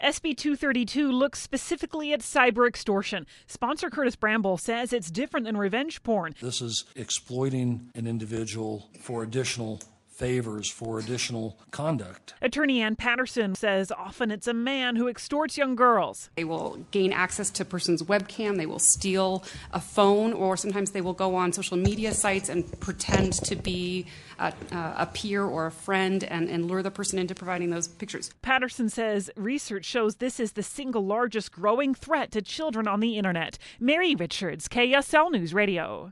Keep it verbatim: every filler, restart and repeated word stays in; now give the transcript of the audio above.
S B two thirty-two looks specifically at cyber extortion. Sponsor Curtis Bramble says it's different than revenge porn. This is exploiting an individual for additional favors, for additional conduct. Attorney Ann Patterson says often it's a man who extorts young girls. They will gain access to a person's webcam, they will steal a phone, or sometimes they will go on social media sites and pretend to be a, a peer or a friend and, and lure the person into providing those pictures. Patterson says research shows this is the single largest growing threat to children on the internet. Mary Richards, K S L News Radio.